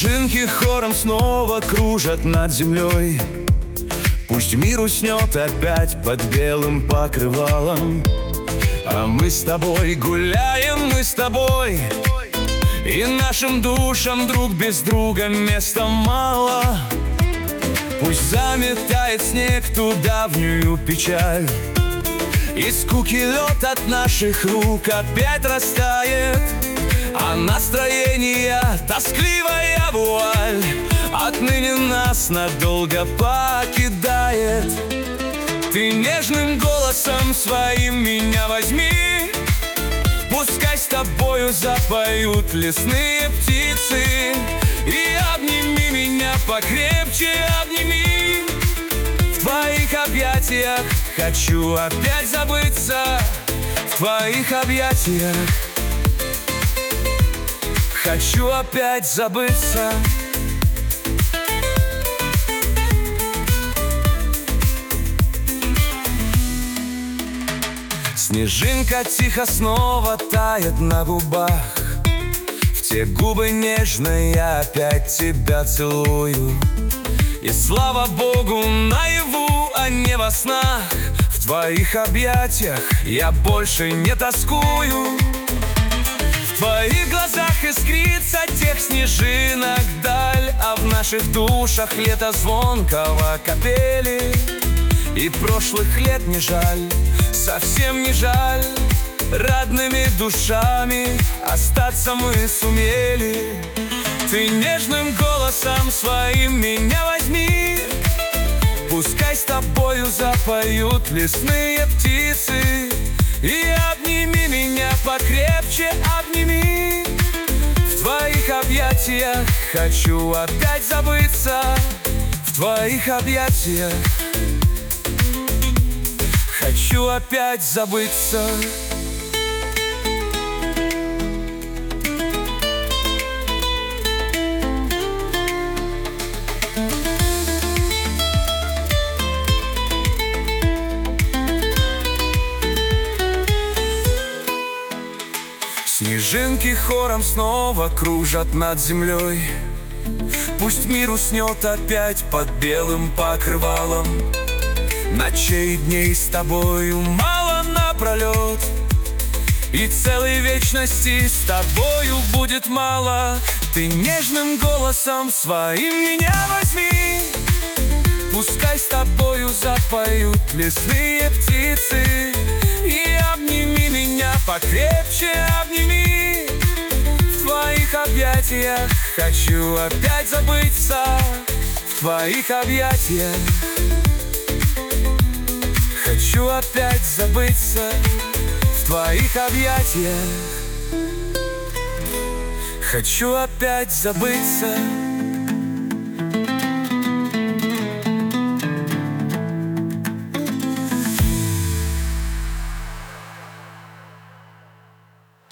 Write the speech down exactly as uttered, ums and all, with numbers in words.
Снежинки хором снова кружат над землей. Пусть мир уснет опять под белым покрывалом, а мы с тобой гуляем, мы с тобой, и нашим душам друг без друга места мало. Пусть заметает снег ту давнюю печаль, и скуки лед от наших рук опять растает, а настроение тоскливая вуаль отныне нас надолго покидает. Ты нежным голосом своим меня возьми, пускай с тобою запоют лесные птицы, и обними меня покрепче, обними. В твоих объятиях хочу опять забыться, в твоих объятиях хочу опять забыться. Снежинка тихо снова тает на губах, в те губы нежно я опять тебя целую. И слава Богу, наяву, а не во снах, в твоих объятиях я больше не тоскую. В твоих глазах искрится тех снежинок даль, а в наших душах лето звонкого капели. И прошлых лет не жаль, совсем не жаль, родными душами остаться мы сумели. Ты нежным голосом своим меня возьми, пускай с тобою запоют лесные птицы, и обними меня покрепче, обними. В твоих объятиях хочу опять забыться, в твоих объятиях хочу опять забыться. Снежинки хором снова кружат над землей. Пусть мир уснет опять под белым покрывалом, ночей и дней с тобою мало напролет, и целой вечности с тобою будет мало. Ты нежным голосом своим меня возьми, пускай с тобою запоют лесные птицы, и обними меня покрепче, обними. В твоих объятиях хочу опять забыться, в твоих объятиях хочу опять забыться, в твоих объятиях хочу опять забыться.